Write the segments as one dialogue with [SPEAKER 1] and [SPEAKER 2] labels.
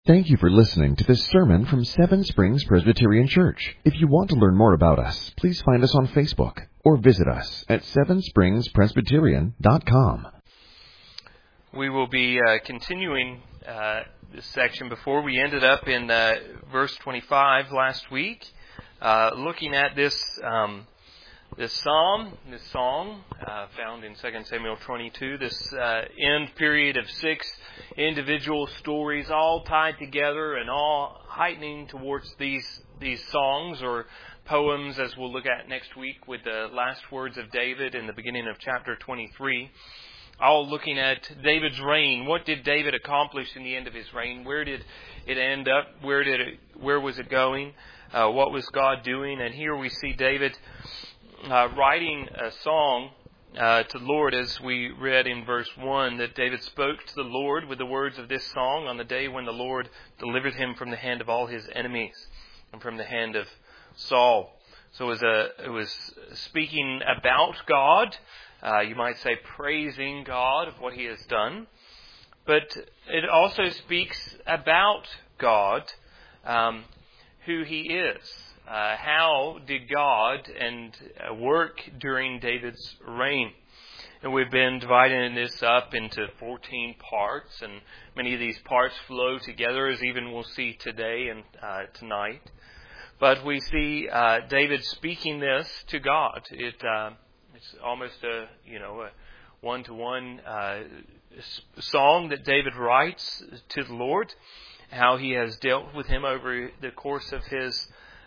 [SPEAKER 1] Thank you for listening to this sermon from Seven Springs Presbyterian Church. If you want to learn more about us, please find us on Facebook or visit us at sevenspringspresbyterian.com.
[SPEAKER 2] We will be continuing this section. Before we ended up in verse 25 last week, looking at this song found in 2 Samuel 22, this end period of 6 individual stories all tied together and all heightening towards these songs or poems, as we'll look at next week with the last words of David in the beginning of chapter 23. All looking at David's reign. What did David accomplish in the end of his reign? Where did it end up? Where was it going? What was God doing? And here we see David writing a song to the Lord, as we read in verse 1, that David spoke to the Lord with the words of this song on the day when the Lord delivered him from the hand of all his enemies and from the hand of Saul. So it was speaking about God, you might say praising God of what He has done, but it also speaks about God, who He is. How did God work during David's reign? And we've been dividing this up into 14 parts, and many of these parts flow together, as even we'll see today and tonight. But we see David speaking this to God. It's almost a one-to-one song that David writes to the Lord, how He has dealt with him over the course of his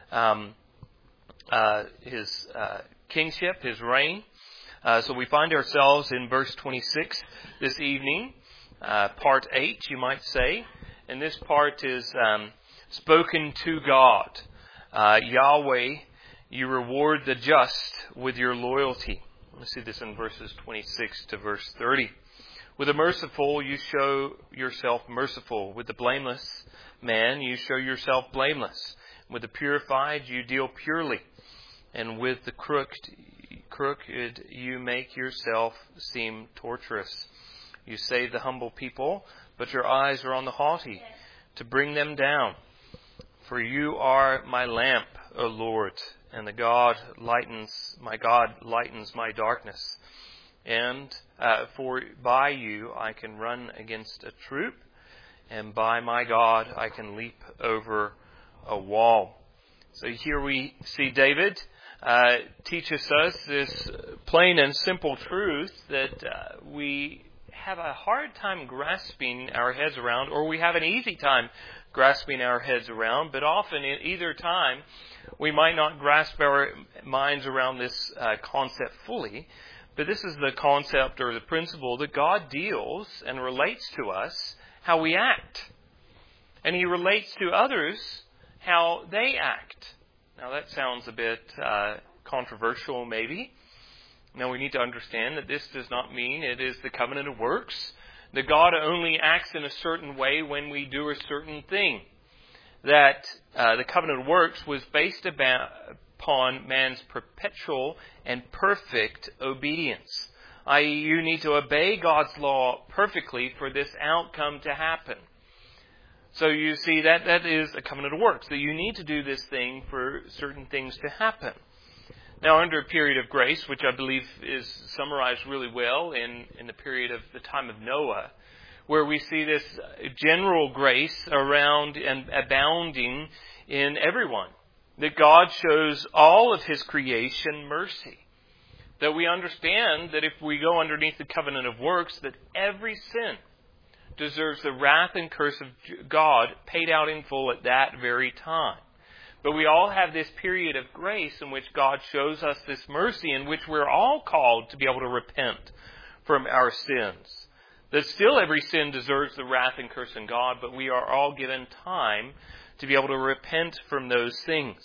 [SPEAKER 2] kingship, his reign. So we find ourselves in verse 26 this evening, part 8, you might say. And this part is spoken to God. Yahweh, you reward the just with your loyalty. Let's see this in verses 26 to verse 30. With the merciful, you show yourself merciful. With the blameless man, you show yourself blameless. With the purified, you deal purely. And with the crooked, you make yourself seem torturous. You save the humble people, but your eyes are on the haughty, to bring them down. For you are my lamp, O Lord, and my God lightens my darkness. And for by you I can run against a troop, and by my God I can leap over a wall. So here we see David teaches us this plain and simple truth that we have a hard time grasping our heads around, or we have an easy time grasping our heads around, but often in either time we might not grasp our minds around this concept fully. But this is the concept or the principle that God deals and relates to us how we act. And He relates to others how they act. Now that sounds a bit controversial maybe. Now we need to understand that this does not mean it is the covenant of works, that God only acts in a certain way when we do a certain thing. That the covenant of works was based upon man's perpetual and perfect obedience. I.e., you need to obey God's law perfectly for this outcome to happen. So you see that is a covenant of works, that you need to do this thing for certain things to happen. Now, under a period of grace, which I believe is summarized really well in the period of the time of Noah, where we see this general grace around and abounding in everyone, that God shows all of His creation mercy. That we understand that if we go underneath the covenant of works, that every sin deserves the wrath and curse of God paid out in full at that very time. But we all have this period of grace in which God shows us this mercy, in which we're all called to be able to repent from our sins. That still every sin deserves the wrath and curse in God, but we are all given time to be able to repent from those things.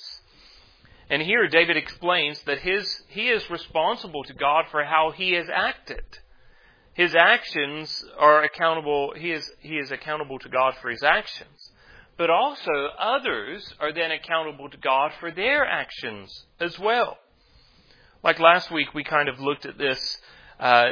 [SPEAKER 2] And here David explains that he is responsible to God for how he has acted. His actions are accountable. He is accountable to God for his actions. But also others are then accountable to God for their actions as well. Like last week, we kind of looked at this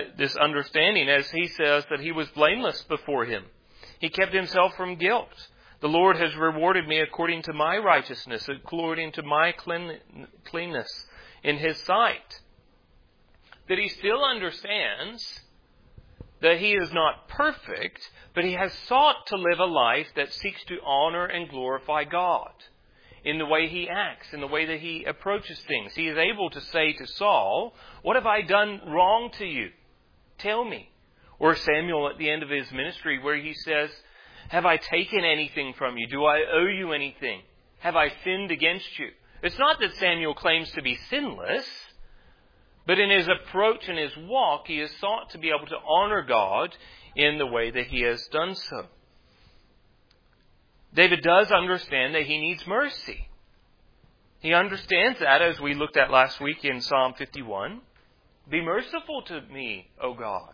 [SPEAKER 2] understanding as he says that he was blameless before Him. He kept himself from guilt. The Lord has rewarded me according to my righteousness, according to my cleanness in His sight. That he still understands that he is not perfect, but he has sought to live a life that seeks to honor and glorify God in the way he acts, in the way that he approaches things. He is able to say to Saul, "What have I done wrong to you? Tell me." Or Samuel at the end of his ministry where he says, "Have I taken anything from you? Do I owe you anything? Have I sinned against you?" It's not that Samuel claims to be sinless, but in his approach and his walk, he has sought to be able to honor God in the way that he has done so. David does understand that he needs mercy. He understands that, as we looked at last week in Psalm 51. Be merciful to me, O God.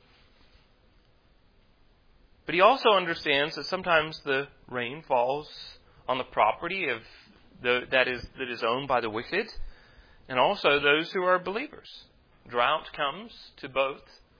[SPEAKER 2] But he also understands that sometimes the rain falls on the property of that is owned by the wicked, and also those who are believers. Drought comes to both.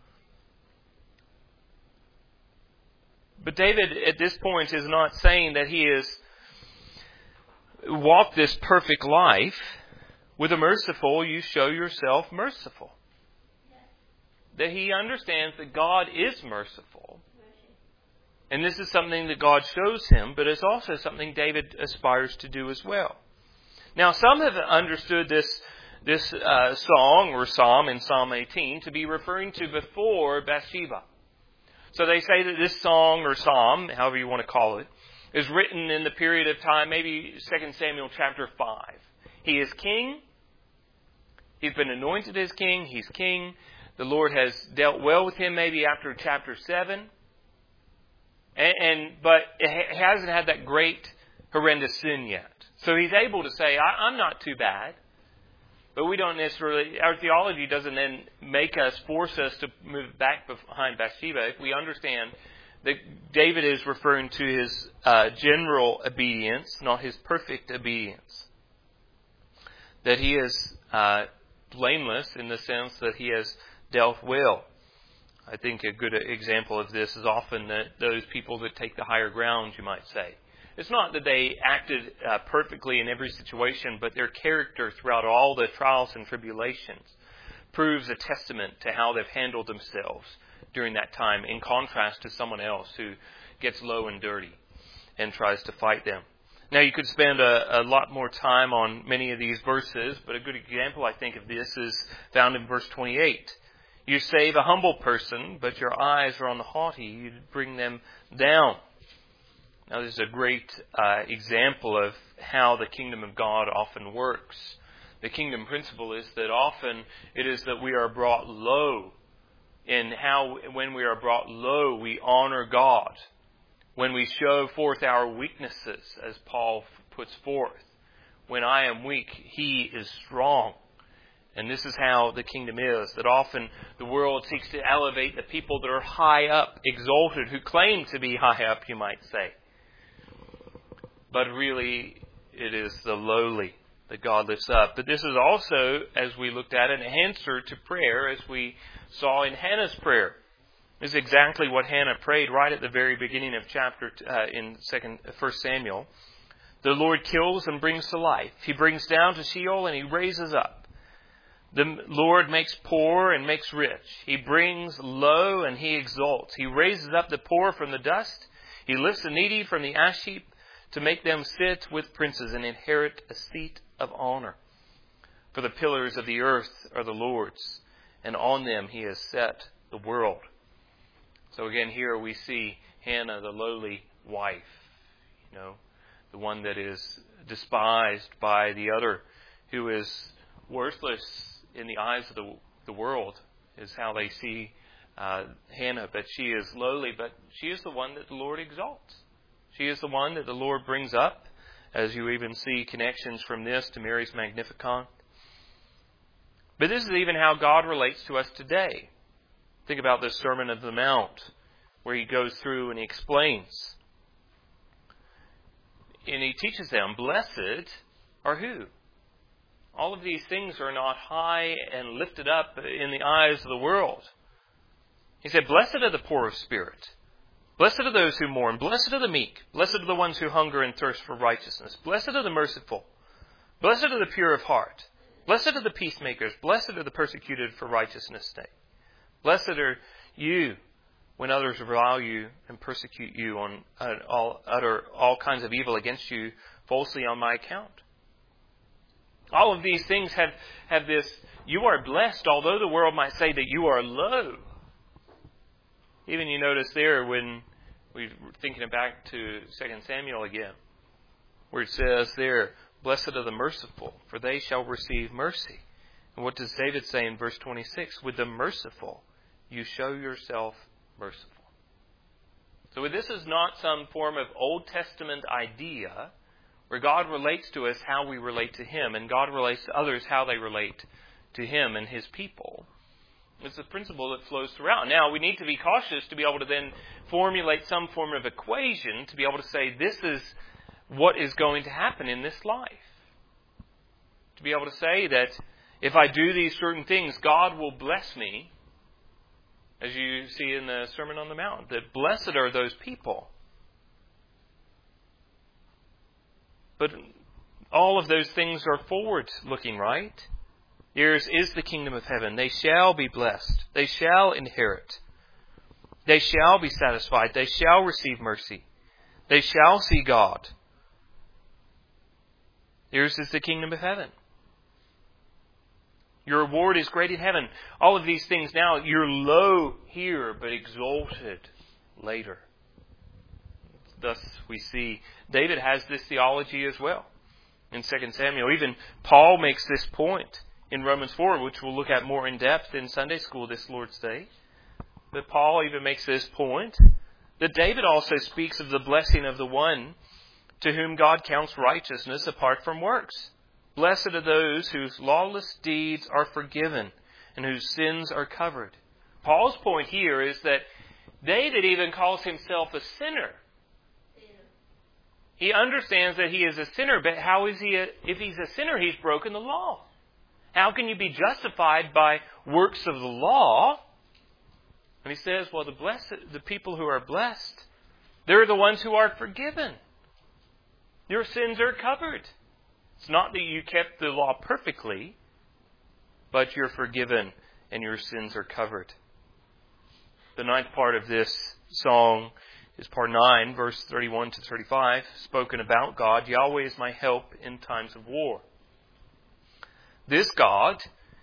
[SPEAKER 2] But David, at this point, is not saying that he has walked this perfect life. With the merciful, you show yourself merciful. That he understands that God is merciful. And this is something that God shows him, but it's also something David aspires to do as well. Now, some have understood this song or psalm in Psalm 18 to be referring to before Bathsheba. So they say that this song or psalm, however you want to call it, is written in the period of time, maybe 2 Samuel chapter 5. He is king. He's been anointed as king. He's king. The Lord has dealt well with him maybe after chapter 7. But it hasn't had that great, horrendous sin yet. So he's able to say, I'm not too bad. But we don't necessarily, our theology doesn't then force us to move back behind Bathsheba. If we understand that David is referring to his general obedience, not his perfect obedience. That he is blameless in the sense that he has dealt well. I think a good example of this is often those people that take the higher ground, you might say. It's not that they acted perfectly in every situation, but their character throughout all the trials and tribulations proves a testament to how they've handled themselves during that time, in contrast to someone else who gets low and dirty and tries to fight them. Now, you could spend a lot more time on many of these verses, but a good example, I think, of this is found in verse 28. You save a humble person, but your eyes are on the haughty. You bring them down. Now, this is a great example of how the kingdom of God often works. The kingdom principle is that often it is that we are brought low. And when we are brought low, we honor God. When we show forth our weaknesses, as Paul puts forth. When I am weak, he is strong. And this is how the kingdom is, that often the world seeks to elevate the people that are high up, exalted, who claim to be high up, you might say. But really, it is the lowly that God lifts up. But this is also, as we looked at, an answer to prayer, as we saw in Hannah's prayer. This is exactly what Hannah prayed right at the very beginning of chapter in 1 Samuel. The Lord kills and brings to life. He brings down to Sheol and he raises up. The Lord makes poor and makes rich. He brings low and he exalts. He raises up the poor from the dust. He lifts the needy from the ash heap to make them sit with princes and inherit a seat of honor. For the pillars of the earth are the Lord's, and on them he has set the world. So again, here we see Hannah, the lowly wife, the one that is despised by the other, who is worthless in the eyes of the world, is how they see Hannah. But she is lowly, but she is the one that the Lord exalts. She is the one that the Lord brings up, as you even see connections from this to Mary's Magnificat. But this is even how God relates to us today. Think about the Sermon on the Mount, where he goes through and he explains. And he teaches them, blessed are who? All of these things are not high and lifted up in the eyes of the world. He said, blessed are the poor of spirit. Blessed are those who mourn. Blessed are the meek. Blessed are the ones who hunger and thirst for righteousness. Blessed are the merciful. Blessed are the pure of heart. Blessed are the peacemakers. Blessed are the persecuted for righteousness' sake. Blessed are you when others revile you and persecute you and utter all kinds of evil against you falsely on my account. All of these things have this, you are blessed, although the world might say that you are low. Even you notice there when we're thinking back to 2 Samuel again, where it says there, blessed are the merciful, for they shall receive mercy. And what does David say in verse 26? With the merciful, you show yourself merciful. So this is not some form of Old Testament idea where God relates to us how we relate to Him, and God relates to others how they relate to Him and His people. It's a principle that flows throughout. Now, we need to be cautious to be able to then formulate some form of equation to be able to say this is what is going to happen in this life. To be able to say that if I do these certain things, God will bless me, as you see in the Sermon on the Mount, that blessed are those people. But all of those things are forward-looking, right? Yours is the kingdom of heaven. They shall be blessed. They shall inherit. They shall be satisfied. They shall receive mercy. They shall see God. Yours is the kingdom of heaven. Your reward is great in heaven. All of these things now, you're low here, but exalted later. Thus we see David has this theology as well in 2 Samuel. Even Paul makes this point in Romans 4, which we'll look at more in depth in Sunday school this Lord's Day. But Paul even makes this point that David also speaks of the blessing of the one to whom God counts righteousness apart from works. Blessed are those whose lawless deeds are forgiven and whose sins are covered. Paul's point here is that David even calls himself a sinner. He understands that he is a sinner, but how is he if he's a sinner, he's broken the law. How can you be justified by works of the law? And he says, well, the people who are blessed, they're the ones who are forgiven. Your sins are covered. It's not that you kept the law perfectly, but you're forgiven and your sins are covered. The ninth part of this song is part 9, verse 31 to 35, spoken about God. Yahweh is my help in times of war. This God,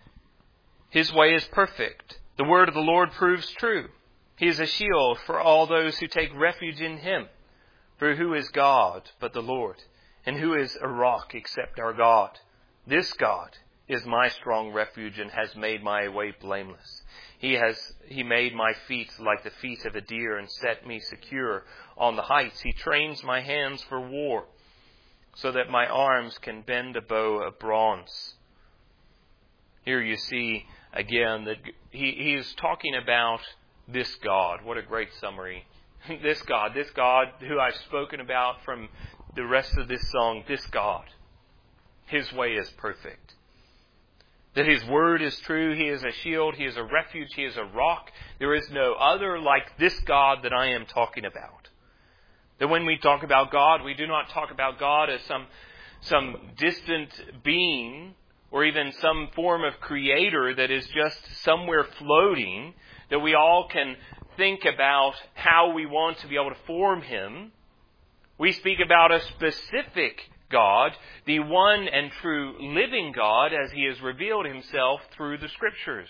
[SPEAKER 2] His way is perfect. The word of the Lord proves true. He is a shield for all those who take refuge in Him. For who is God but the Lord? And who is a rock except our God? This God is my strong refuge and has made my way blameless. He made my feet like the feet of a deer and set me secure on the heights. He trains my hands for war so that my arms can bend a bow of bronze. Here you see again that he is talking about this God. What a great summary. This God who I've spoken about from the rest of this song, this God. His way is perfect. That His word is true. He is a shield. He is a refuge. He is a rock. There is no other like this God that I am talking about. That when we talk about God, we do not talk about God as some distant being or even some form of creator that is just somewhere floating, that we all can think about how we want to be able to form Him. We speak about a specific God, the one and true living God as He has revealed Himself through the Scriptures.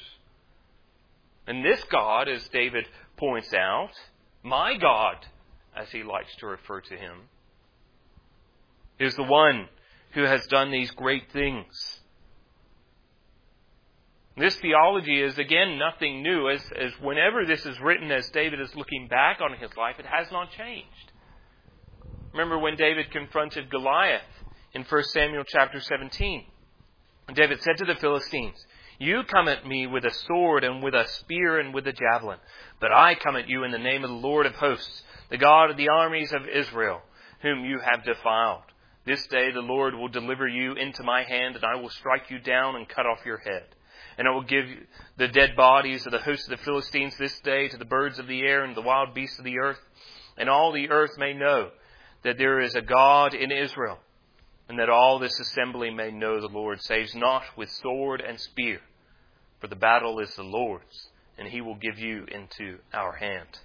[SPEAKER 2] And this God, as David points out, my God, as he likes to refer to Him, is the one who has done these great things. This theology is, again, nothing new. As whenever this is written, as David is looking back on his life, it has not changed. Remember when David confronted Goliath in 1 Samuel chapter 17. David said to the Philistines, "You come at me with a sword and with a spear and with a javelin, but I come at you in the name of the Lord of hosts, the God of the armies of Israel, whom you have defiled. This day the Lord will deliver you into my hand, and I will strike you down and cut off your head. And I will give the dead bodies of the hosts of the Philistines this day to the birds of the air and the wild beasts of the earth. And all the earth may know that there is a God in Israel, and that all this assembly may know the Lord saves not with sword and spear, for the battle is the Lord's, and He will give you into our hand.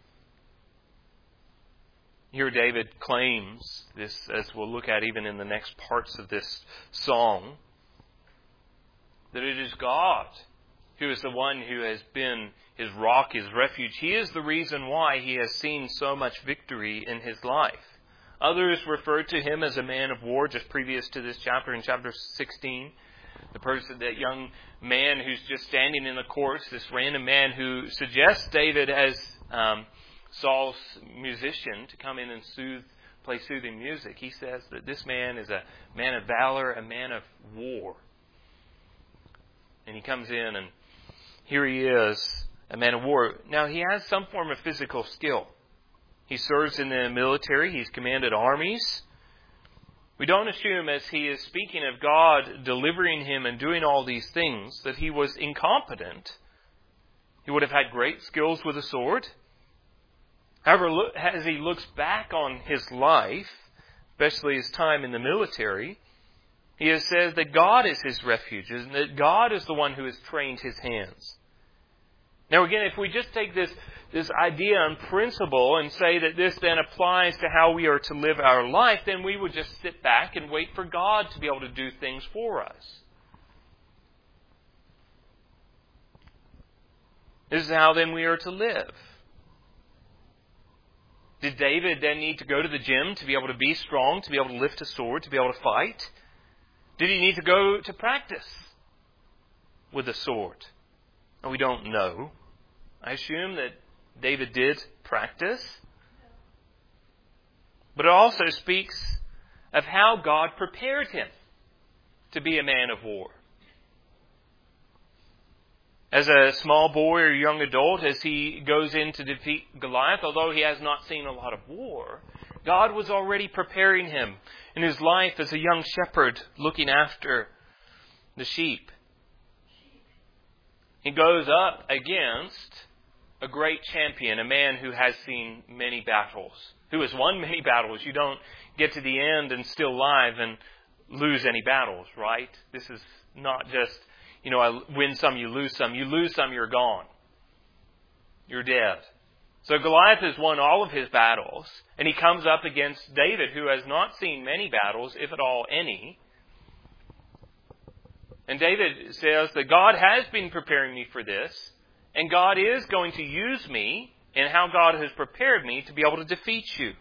[SPEAKER 2] Here David claims this, as we'll look at even in the next parts of this song, that it is God who is the one who has been his rock, his refuge. He is the reason why he has seen so much victory in his life. Others referred to him as a man of war just previous to this chapter, in chapter 16. That young man who's just standing in the courts, this random man who suggests David as Saul's musician to come in and play soothing music. He says that this man is a man of valor, a man of war. And he comes in, and here he is, a man of war. Now, he has some form of physical skill. He serves in the military. He's commanded armies. We don't assume, as he is speaking of God delivering him and doing all these things, that he was incompetent. He would have had great skills with a sword. However, as he looks back on his life, especially his time in the military, he has said that God is his refuge, and that God is the one who has trained his hands. Now again, if we just take this idea and principle and say that this then applies to how we are to live our life, then we would just sit back and wait for God to be able to do things for us. This is how then we are to live. Did David then need to go to the gym to be able to be strong, to be able to lift a sword, to be able to fight? Did he need to go to practice with a sword? We don't know. I assume that David did practice. But it also speaks of how God prepared him to be a man of war. As a small boy or young adult, as he goes in to defeat Goliath, although he has not seen a lot of war, God was already preparing him in his life as a young shepherd looking after the sheep. He goes up against a great champion, a man who has seen many battles, who has won many battles. You don't get to the end and still alive and lose any battles, right? This is not just, I win some, you lose some. You lose some, you're gone. You're dead. So Goliath has won all of his battles, and he comes up against David, who has not seen many battles, if at all any. And David says that God has been preparing me for this, and God is going to use me in how God has prepared me to be able to defeat you.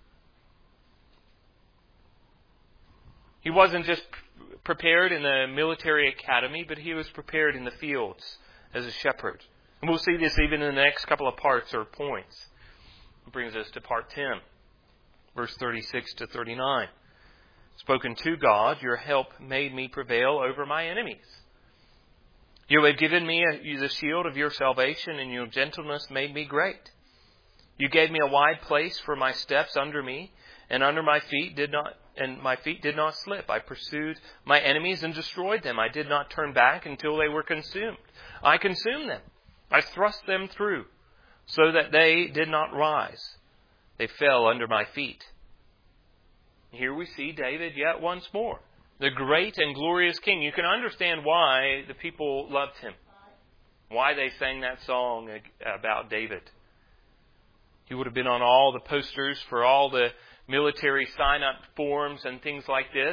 [SPEAKER 2] He wasn't just prepared in the military academy, but he was prepared in the fields as a shepherd. And we'll see this even in the next couple of parts or points. It brings us to part 10, verse 36 to 39. Spoken to God, your help made me prevail over my enemies. You have given me the shield of your salvation, and your gentleness made me great. You gave me a wide place for my steps under me, and under my feet my feet did not slip. I pursued my enemies and destroyed them. I did not turn back until they were consumed. I consumed them. I thrust them through, so that they did not rise. They fell under my feet. Here we see David yet once more, the great and glorious king. You can understand why the people loved him, why they sang that song about David. He would have been on all the posters for all the military sign-up forms and things like this.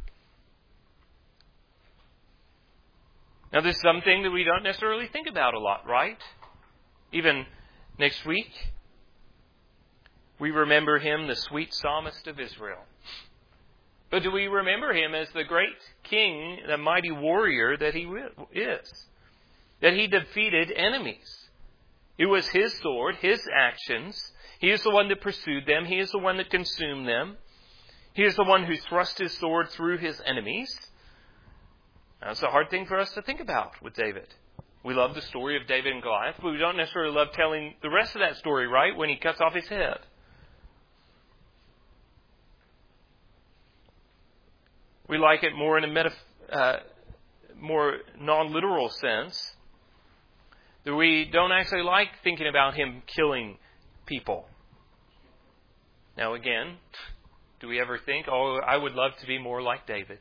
[SPEAKER 2] Now, this is something that we don't necessarily think about a lot, right? Even next week, we remember him, the sweet psalmist of Israel. But do we remember him as the great king, the mighty warrior that he is? That he defeated enemies. It was his sword, his actions. He is the one that pursued them. He is the one that consumed them. He is the one who thrust his sword through his enemies. That's a hard thing for us to think about with David. We love the story of David and Goliath, but we don't necessarily love telling the rest of that story, right, when he cuts off his head. We like it more in a more non-literal sense, that we don't actually like thinking about him killing people. Now again, do we ever think, oh, I would love to be more like David?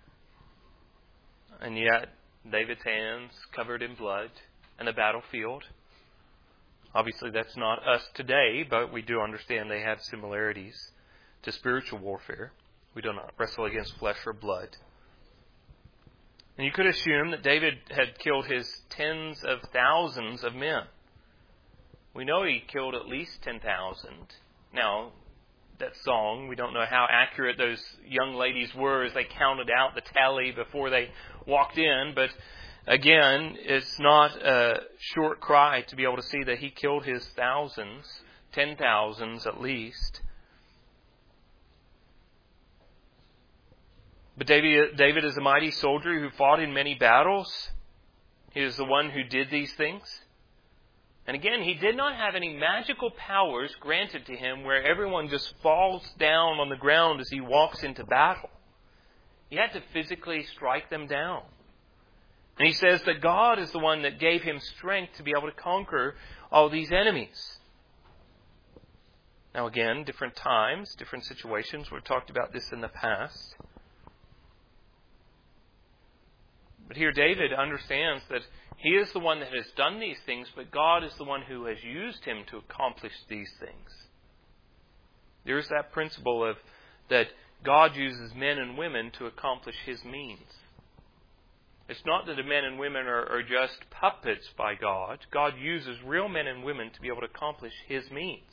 [SPEAKER 2] And yet, David's hands covered in blood and the battlefield. Obviously, that's not us today, but we do understand they have similarities to spiritual warfare. We do not wrestle against flesh or blood. And you could assume that David had killed his tens of thousands of men. We know he killed at least 10,000. Now, that song, we don't know how accurate those young ladies were as they counted out the tally before they walked in, but again, it's not a short cry to be able to see that he killed his thousands, 10,000s at least. But David is a mighty soldier who fought in many battles. He is the one who did these things. And again, he did not have any magical powers granted to him where everyone just falls down on the ground as he walks into battle. He had to physically strike them down. And he says that God is the one that gave him strength to be able to conquer all these enemies. Now again, different times, different situations. We've talked about this in the past. But here David understands that he is the one that has done these things, but God is the one who has used him to accomplish these things. There's that principle of that God uses men and women to accomplish his means. It's not that the men and women are just puppets by God. God uses real men and women to be able to accomplish his means.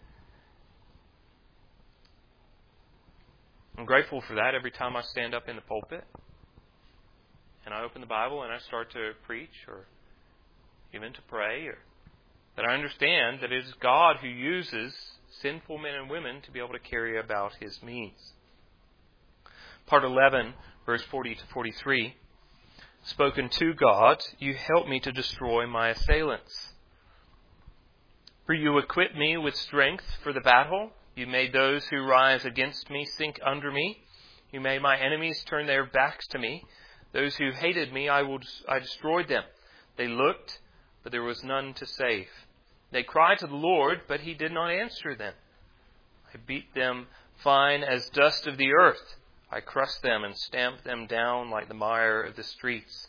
[SPEAKER 2] I'm grateful for that every time I stand up in the pulpit and I open the Bible and I start to preach or even to pray, or that I understand that it is God who uses sinful men and women to be able to carry about his means. Part 11, verse 40 to 43. Spoken to God, you help me to destroy my assailants. For you equip me with strength for the battle. You made those who rise against me sink under me. You made my enemies turn their backs to me. Those who hated me, I destroyed them. They looked, but there was none to save. They cried to the Lord, but he did not answer them. I beat them fine as dust of the earth. I crushed them and stamped them down like the mire of the streets.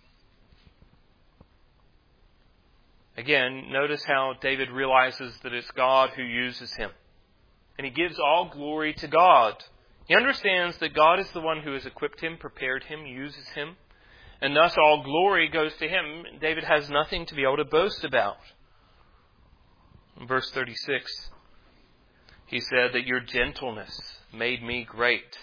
[SPEAKER 2] Again, notice how David realizes that it's God who uses him. And he gives all glory to God. He understands that God is the one who has equipped him, prepared him, uses him. And thus all glory goes to him. David has nothing to be able to boast about. In verse 36, he said that your gentleness made me great.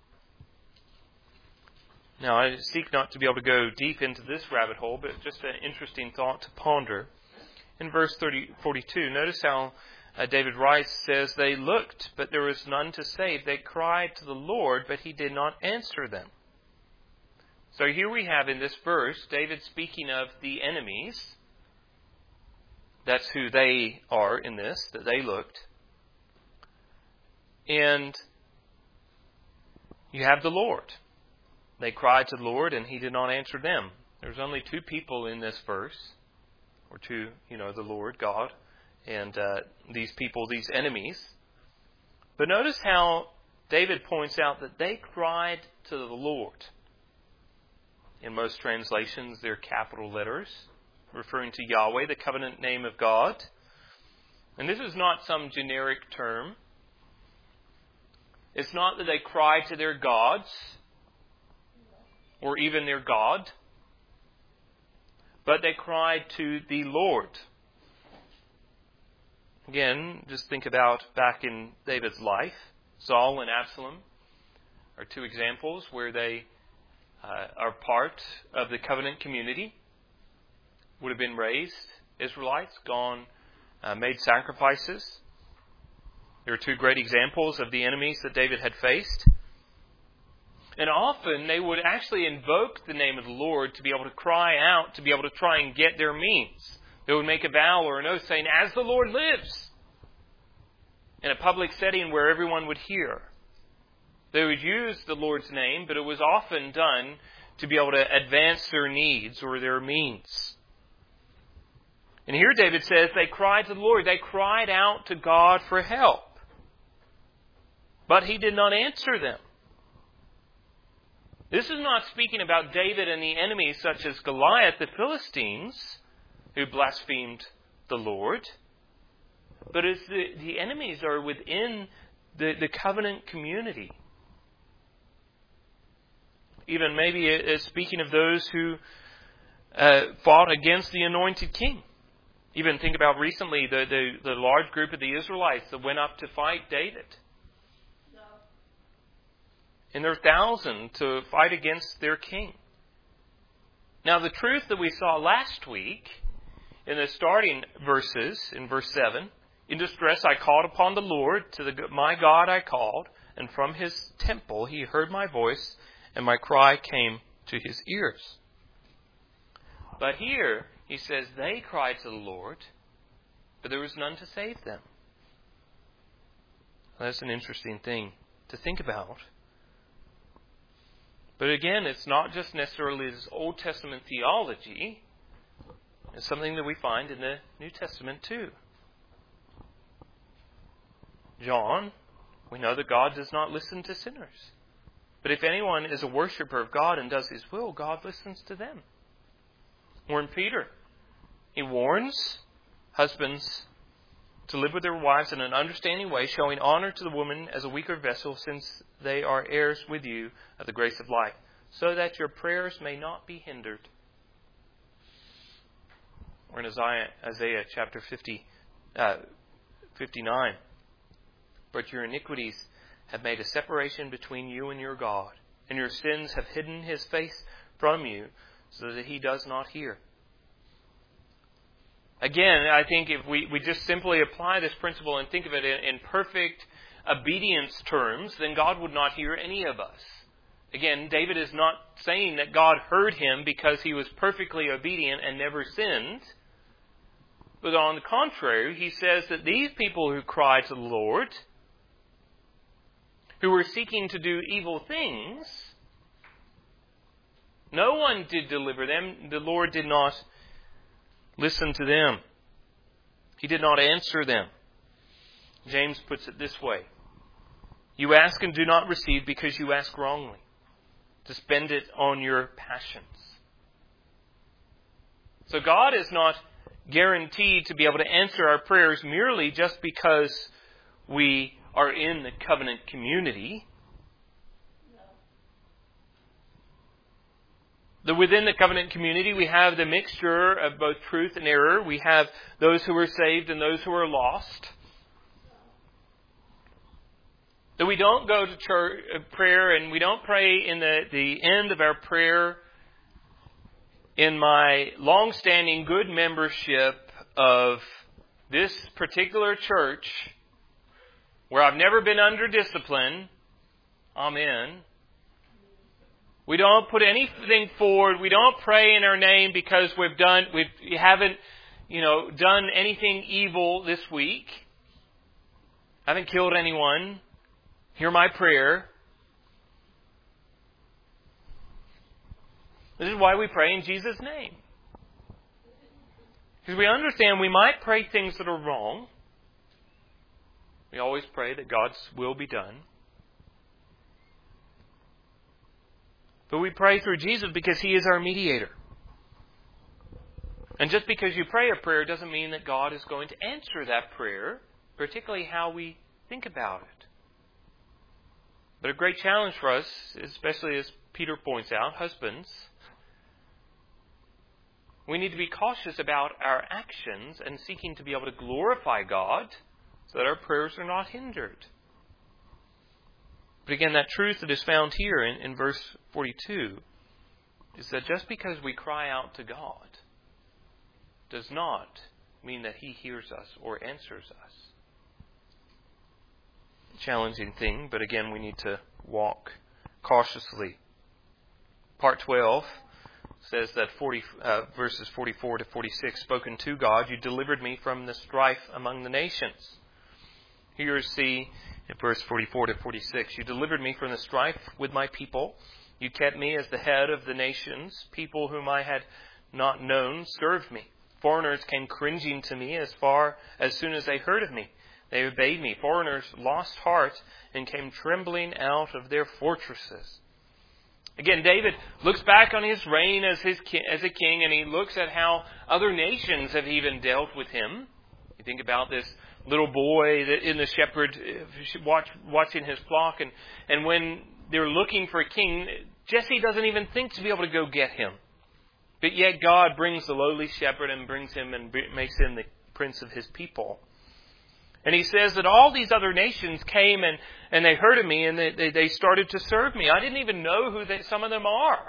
[SPEAKER 2] Now, I seek not to be able to go deep into this rabbit hole, but just an interesting thought to ponder. In verse 42, notice how David writes, says, they looked, but there was none to save. They cried to the Lord, but he did not answer them. So here we have in this verse, David speaking of the enemies. That's who they are in this, that they looked. And you have the Lord. They cried to the Lord, and he did not answer them. There's only two people in this verse, or two, the Lord, God, and these people, these enemies. But notice how David points out that they cried to the Lord. In most translations, they're capital letters, referring to Yahweh, the covenant name of God. And this is not some generic term. It's not that they cried to their gods, or even their God, but they cried to the Lord. Again, just think about back in David's life. Saul and Absalom are two examples where they are part of the covenant community, would have been raised Israelites, made sacrifices. There are two great examples of the enemies that David had faced. And often they would actually invoke the name of the Lord to be able to cry out, to be able to try and get their means. They would make a vow or an oath saying, as the Lord lives, in a public setting where everyone would hear. They would use the Lord's name, but it was often done to be able to advance their needs or their means. And here David says they cried to the Lord. They cried out to God for help. But He did not answer them. This is not speaking about David and the enemies such as Goliath, the Philistines, who blasphemed the Lord. But as the enemies are within the covenant community. Even maybe speaking of those who fought against the anointed king. Even think about recently the large group of the Israelites that went up to fight David. In their thousand to fight against their king. Now the truth that we saw last week in the starting verses, in verse 7, in distress I called upon the Lord, my God I called, and from His temple He heard my voice, and my cry came to His ears. But here he says they cried to the Lord, but there was none to save them. That's an interesting thing to think about. But again, it's not just necessarily this Old Testament theology. It's something that we find in the New Testament too. John, we know that God does not listen to sinners. But if anyone is a worshiper of God and does His will, God listens to them. Or in Peter, he warns husbands to live with their wives in an understanding way, showing honor to the woman as a weaker vessel, since they are heirs with you of the grace of life, so that your prayers may not be hindered. Or in Isaiah chapter 59, but your iniquities have made a separation between you and your God, and your sins have hidden His face from you, so that He does not hear. Again, I think if we just simply apply this principle and think of it in perfect obedience terms, then God would not hear any of us. Again, David is not saying that God heard him because he was perfectly obedient and never sinned. But on the contrary, he says that these people who cried to the Lord, who were seeking to do evil things, no one did deliver them. The Lord did not listen to them. He did not answer them. James puts it this way. You ask and do not receive because you ask wrongly, to spend it on your passions. So God is not guaranteed to be able to answer our prayers merely just because we are in the covenant community. Within the covenant community, we have the mixture of both truth and error. We have those who are saved and those who are lost. That we don't go to church prayer and we don't pray in the end of our prayer in my long-standing good membership of this particular church where I've never been under discipline. Amen. We don't put anything forward. We don't pray in our name because we haven't, done anything evil this week. Haven't killed anyone. Hear my prayer. This is why we pray in Jesus' name. Because we understand we might pray things that are wrong. We always pray that God's will be done. But we pray through Jesus because He is our mediator. And just because you pray a prayer doesn't mean that God is going to answer that prayer, particularly how we think about it. But a great challenge for us, especially as Peter points out, husbands, we need to be cautious about our actions and seeking to be able to glorify God so that our prayers are not hindered. But again, that truth that is found here in verse 42 is that just because we cry out to God does not mean that He hears us or answers us. Challenging thing, but again, we need to walk cautiously. Part 12 says that verses 44 to 46, spoken to God, you delivered me from the strife among the nations. Here see in verse 44 to 46, you delivered me from the strife with my people You kept me as the head of the nations. People whom I had not known served me. Foreigners came cringing to me as soon as they heard of me. They obeyed me. Foreigners lost heart and came trembling out of their fortresses. Again, David looks back on his reign as a king, and he looks at how other nations have even dealt with him. You think about this little boy in the shepherd watching his flock, and when they're looking for a king, Jesse doesn't even think to be able to go get him. But yet God brings the lowly shepherd and brings him and makes him the prince of his people. And he says that all these other nations came and they heard of me and they started to serve me. I didn't even know who some of them are.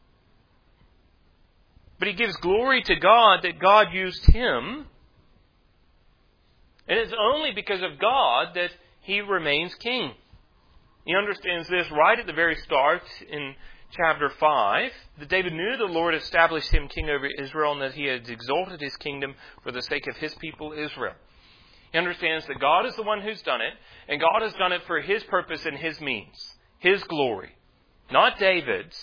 [SPEAKER 2] But he gives glory to God that God used him. And it's only because of God that he remains king. He understands this right at the very start in chapter 5, that David knew the Lord established him king over Israel and that he had exalted his kingdom for the sake of his people Israel. He understands that God is the one who's done it, and God has done it for his purpose and his means, his glory, not David's,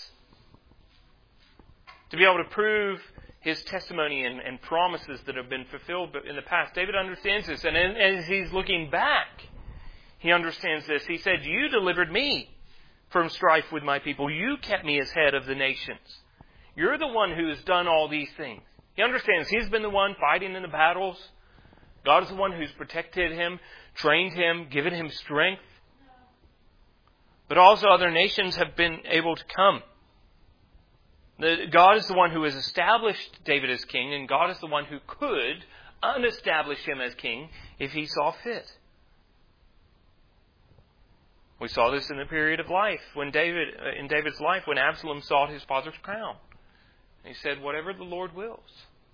[SPEAKER 2] to be able to prove his testimony and promises that have been fulfilled in the past. David understands this, and as he's looking back, he understands this. He said, you delivered me from strife with my people. You kept me as head of the nations. You're the one who has done all these things. He understands he's been the one fighting in the battles. God is the one who's protected him, trained him, given him strength. But also other nations have been able to come. God is the one who has established David as king, and God is the one who could unestablish him as king if he saw fit. We saw this in the period of life in David's life when Absalom sought his father's crown. He said, whatever the Lord wills.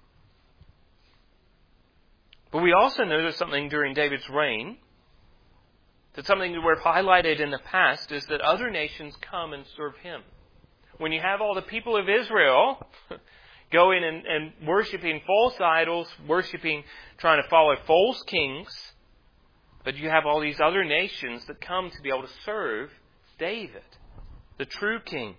[SPEAKER 2] But we also know there's something during David's reign, that something that we've highlighted in the past is that other nations come and serve him. When you have all the people of Israel going and worshiping false idols, trying to follow false kings, but you have all these other nations that come to be able to serve David, the true king.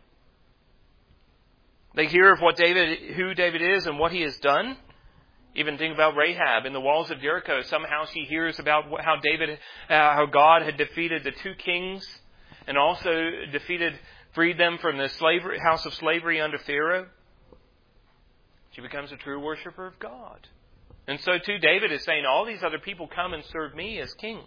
[SPEAKER 2] They hear of who David is and what he has done. Even think about Rahab in the walls of Jericho. Somehow she hears about how God had defeated the two kings and also freed them from the house of slavery under Pharaoh. She becomes a true worshiper of God. And so too, David is saying, all these other people come and serve me as king.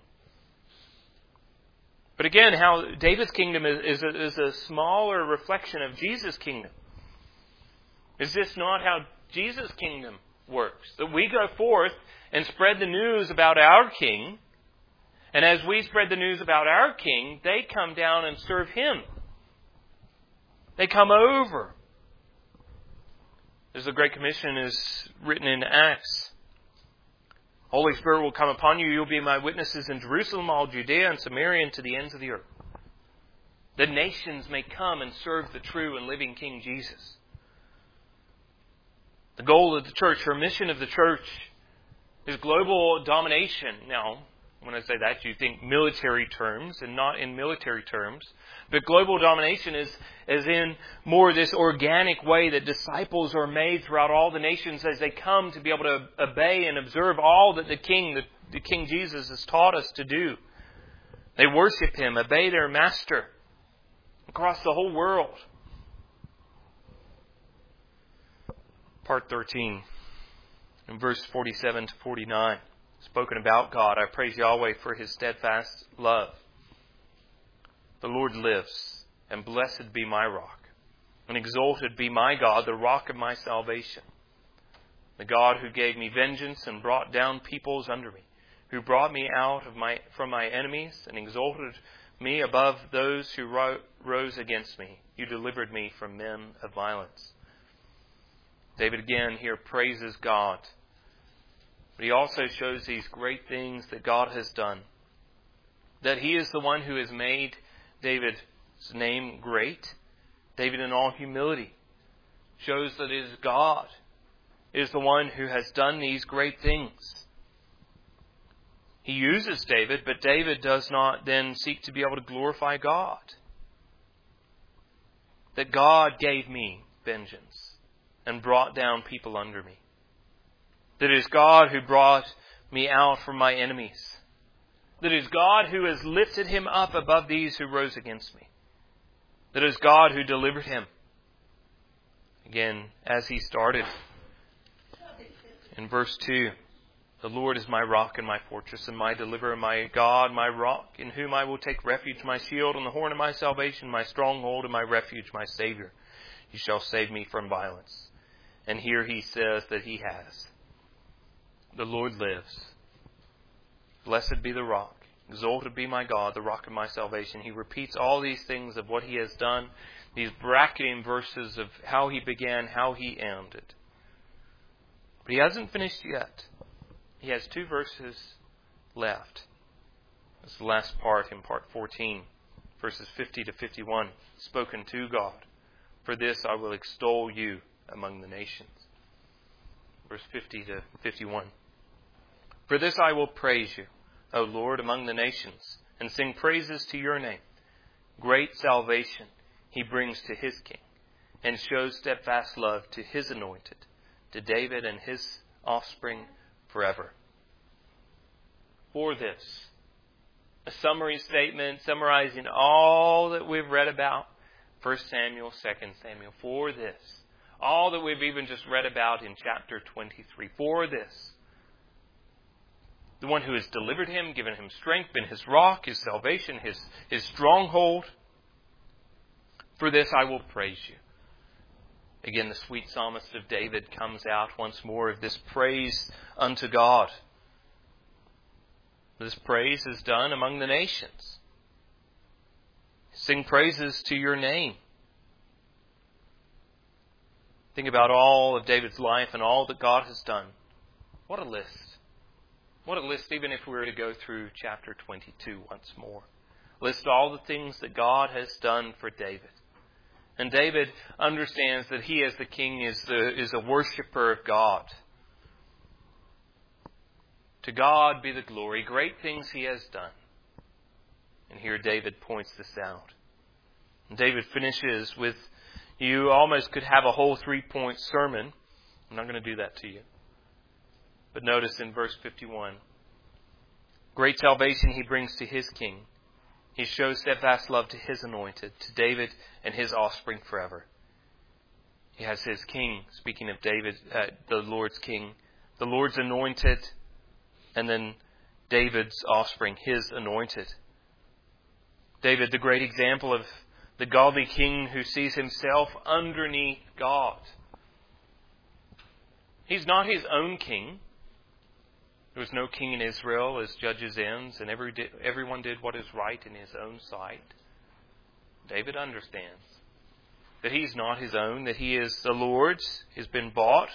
[SPEAKER 2] But again, how David's kingdom is a smaller reflection of Jesus' kingdom. Is this not how Jesus' kingdom works? That we go forth and spread the news about our king. And as we spread the news about our king, they come down and serve him. They come over. As the Great Commission is written in Acts. Holy Spirit will come upon you. You'll be my witnesses in Jerusalem, all Judea and Samaria, and to the ends of the earth. The nations may come and serve the true and living King Jesus. The goal of the church, her mission of the church, is global domination. Now, when I say that, you think military terms and not in military terms. But global domination is in more this organic way that disciples are made throughout all the nations as they come to be able to obey and observe all that the King Jesus has taught us to do. They worship him, obey their master across the whole world. Part 13, in verse 47 to 49. Spoken about God, I praise Yahweh for his steadfast love. The Lord lives, and blessed be my rock, and exalted be my God, the rock of my salvation. The God who gave me vengeance and brought down peoples under me, who brought me out from my enemies and exalted me above those who rose against me. You delivered me from men of violence. David again here praises God. But he also shows these great things that God has done. That he is the one who has made David's name great. David in all humility shows that it is God. It is the one who has done these great things. He uses David, but David does not then seek to be able to glorify God. that God gave me vengeance and brought down people under me. That it is God who brought me out from my enemies. That it is God who has lifted him up above these who rose against me. That it is God who delivered him. Again, as he started in verse 2, the Lord is my rock and my fortress and my deliverer, my God, my rock, in whom I will take refuge, my shield and the horn of my salvation, my stronghold and my refuge, my Savior. He shall save me from violence. And here he says that he has. The Lord lives. Blessed be the rock. Exalted be my God, the rock of my salvation. He repeats all these things of what he has done. These bracketing verses of how he began, how he ended. But he hasn't finished yet. He has 2 verses left. That's the last part in part 14, verses 50 to 51, spoken to God. For this I will extol you among the nations. Verse 50 to 51. For this I will praise you, O Lord, among the nations, and sing praises to your name. Great salvation he brings to his king, and shows steadfast love to his anointed, to David and his offspring forever. For this, a summary statement summarizing all that we've read about 1 Samuel, 2 Samuel. For this, all that we've even just read about in chapter 23. For this, the one who has delivered him, given him strength, been his rock, his salvation, his stronghold. For this I will praise you. Again, the sweet psalmist of David comes out once more of this praise unto God. This praise is done among the nations. Sing praises to your name. Think about all of David's life and all that God has done. What a list. What a list, even if we were to go through chapter 22 once more. List all the things that God has done for David. And David understands that he as the king is a worshiper of God. To God be the glory, great things he has done. And here David points this out. And David finishes with, you almost could have a whole 3-point sermon. I'm not going to do that to you. But notice in verse 51, great salvation he brings to his king. He shows steadfast love to his anointed, to David and his offspring forever. He has his king, speaking of David, the Lord's king, the Lord's anointed, and then David's offspring, his anointed. David, the great example of the godly king who sees himself underneath God. He's not his own king. There was no king in Israel as Judges ends, and everyone did what is right in his own sight. David understands that he's not his own, that he is the Lord's, he's been bought.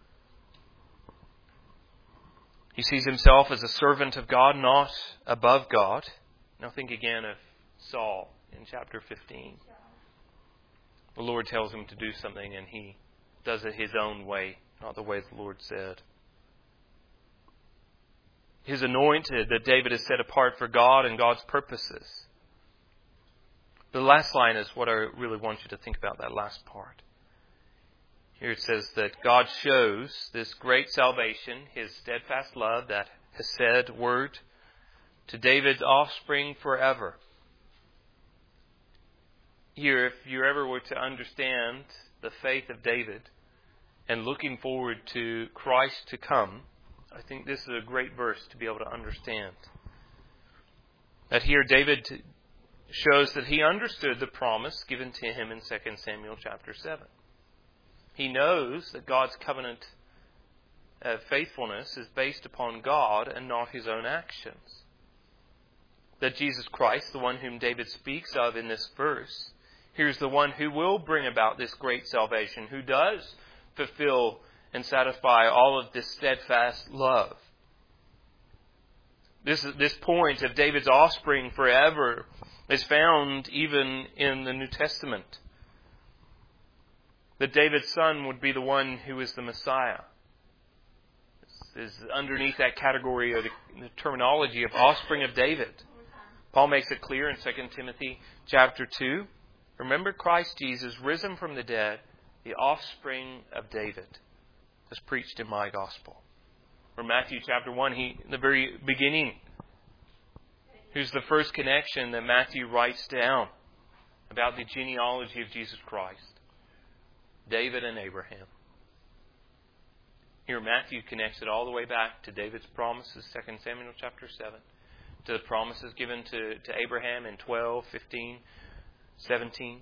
[SPEAKER 2] He sees himself as a servant of God, not above God. Now think again of Saul in chapter 15. The Lord tells him to do something, and he does it his own way, not the way the Lord said. His anointed, that David is set apart for God and God's purposes. The last line is what I really want you to think about, that last part. Here it says that God shows this great salvation, his steadfast love, that hesed word, to David's offspring forever. Here, if you ever were to understand the faith of David and looking forward to Christ to come, I think this is a great verse to be able to understand. That here David shows that he understood the promise given to him in 2 Samuel chapter 7. He knows that God's covenant faithfulness is based upon God and not his own actions. That Jesus Christ, the one whom David speaks of in this verse, here's the one who will bring about this great salvation, who does fulfill and satisfy all of this steadfast love. This point of David's offspring forever is found even in the New Testament. That David's son would be the one who is the Messiah. This is underneath that category of the terminology of offspring of David. Paul makes it clear in 2 Timothy chapter 2 Remember Christ Jesus, risen from the dead, the offspring of David, as preached in my gospel. From Matthew chapter 1, in the very beginning, here's the first connection that Matthew writes down about the genealogy of Jesus Christ. David and Abraham. Here Matthew connects it all the way back to David's promises, 2 Samuel chapter 7, to the promises given to Abraham in 12, 15, 17,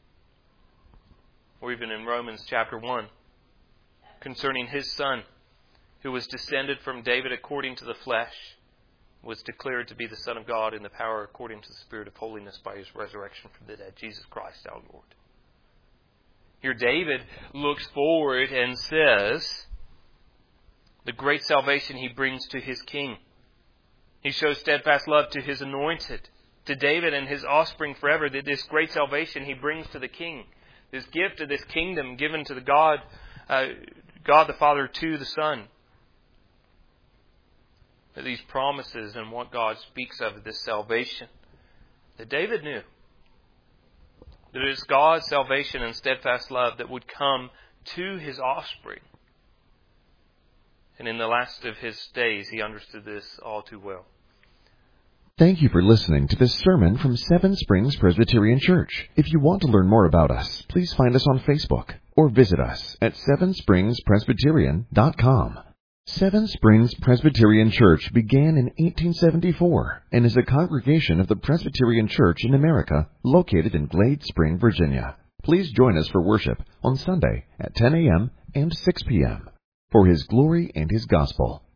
[SPEAKER 2] or even in Romans chapter 1, concerning his son, who was descended from David according to the flesh, was declared to be the Son of God in the power according to the Spirit of holiness by his resurrection from the dead, Jesus Christ our Lord. Here David looks forward and says the great salvation he brings to his king. He shows steadfast love to his anointed, to David and his offspring forever, that this great salvation he brings to the king, this gift of this kingdom given to the God the Father to the Son. That these promises and what God speaks of this salvation, that David knew that it is God's salvation and steadfast love that would come to his offspring. And in the last of his days, he understood this all too well.
[SPEAKER 1] Thank you for listening to this sermon from Seven Springs Presbyterian Church. If you want to learn more about us, please find us on Facebook or visit us at sevenspringspresbyterian.com. Seven Springs Presbyterian Church began in 1874 and is a congregation of the Presbyterian Church in America located in Glade Spring, Virginia. Please join us for worship on Sunday at 10 a.m. and 6 p.m. for His glory and His gospel.